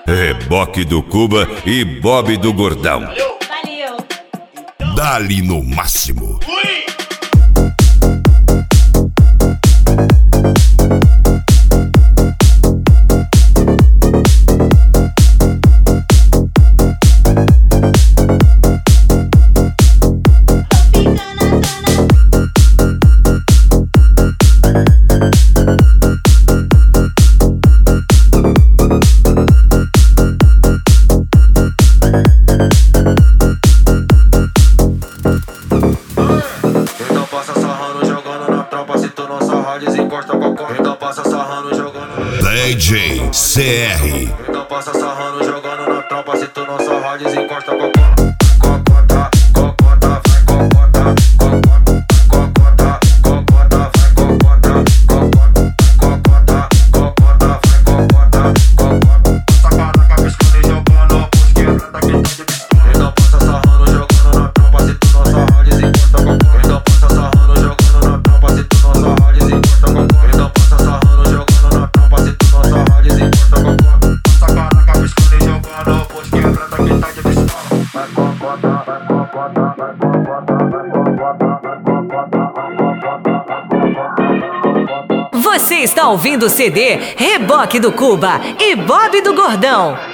Reboque do Cuba e Bob do Gordão. Valeu. Dali no máximo. DJ CR. Então passa sarrando, jogando na tropa. Se tu não sarrar, desencosta a cocota. Cocota, cocota, vai cocota. Cocota, cocota, cocota, vai cocota. Cocota, cocota, cocota, vai cocota. Cocota, passa caraca, piscando e jogando. Pus quebrada que tá de pistola. Então passa sarrando, jogando na tropa. Se tu não sarrar, desencosta a cocota. Então passa sarrando, jogando na tropa. Se tu não sarrar, desencosta a cocota. Então passa sarrando, jogando na tropa. Se tu não sarrar, desencosta a cocota. Passa caraca, piscando e jogando. Pus quebrada que tá de pistola. Vai cocota, vai cocota, vai cocota, vai cocota, vai cocota, vai cocota. Você está ouvindo o CD Reboque do Cuba e Bob do Gordão.